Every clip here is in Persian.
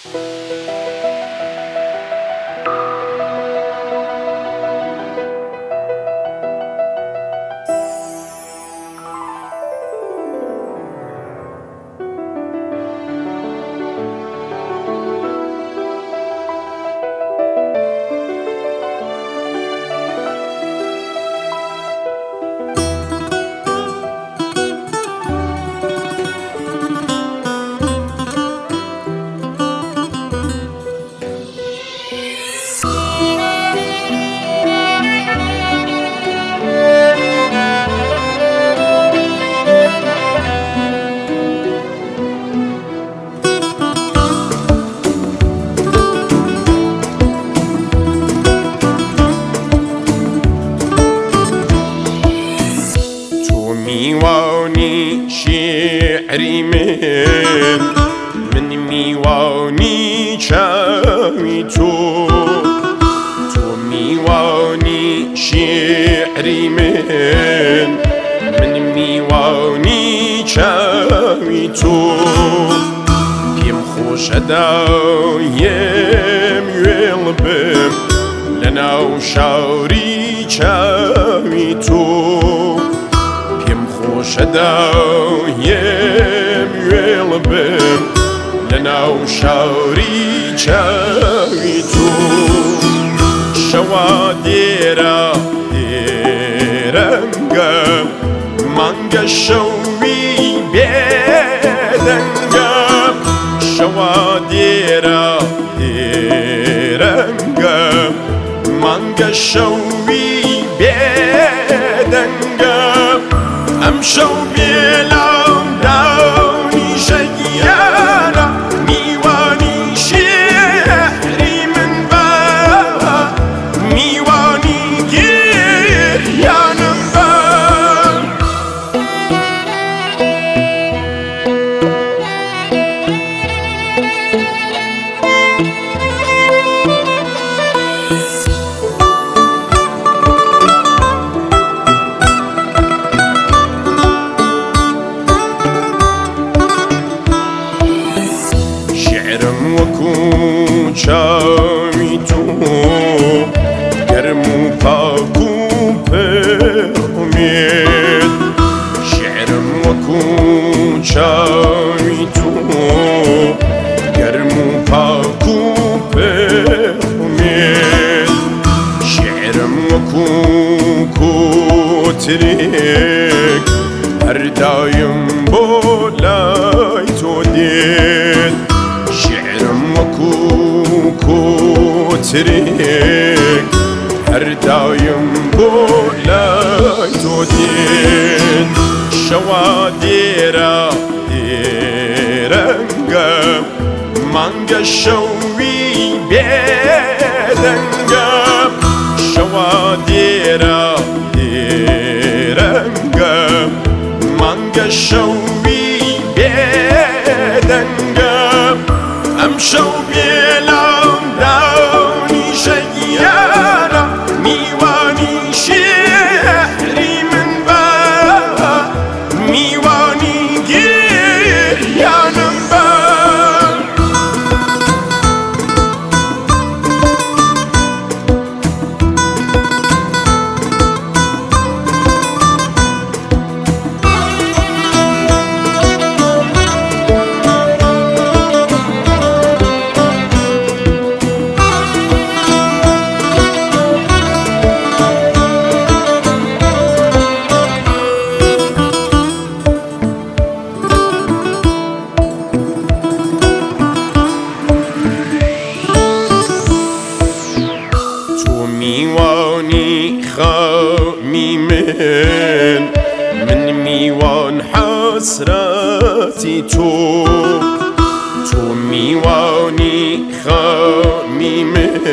میوانی شعری من میوانی چاوی تو میوانی شعری من میوانی چاوی تو پیم خوش دایم ویل بم لناو شاری چاوی تو شدایم ویل بم لناو شاری چاوی تو شوا دیرا دیرنگم مانگا شوی بیدنگم شوا دیرا دیرنگم مانگا شوی بیدنگم امشو بیلام داونی شگیارا میوانی شهری من با میوانی گریانم با چاوی تو گرم و پاک و پرمید شعرم وکو چاوی تو گرم و پاک و پرمید شعرم وکو کوترک هر دایم بولای تو دید کوترک هر دایم بولای تو دید شوا دیرا دیرنگم مانگا شوی بیدنگم شوا دیرا دیرنگم مانگا شوی بیدنگم امشو بیلام داونی شگیارا میوانی شهری من با میوانی گریانم با میوانی خامی من میوان حسرتی تو میوانی خامی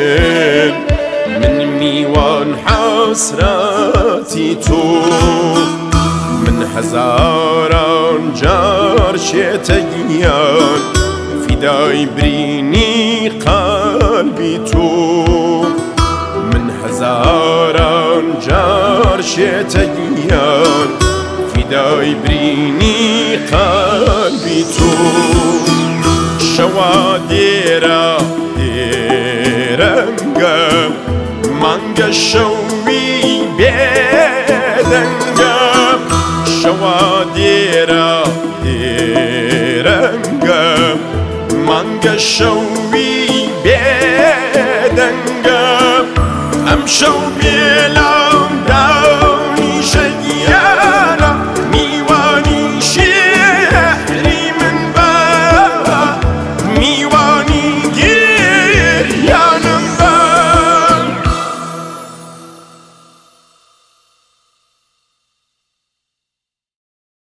من میوان حسرتی تو من هزاران جار شتگیان فدای برینی قلبی تو هزاران جار شتگیان فدای برینی قلبی تو شەوا دێرە دێرەنگە مانگە شەوی بێدەنگە شەوا دێرە دێرەنگە مانگە شەوی بێدەنگە ئەم شەو بێلام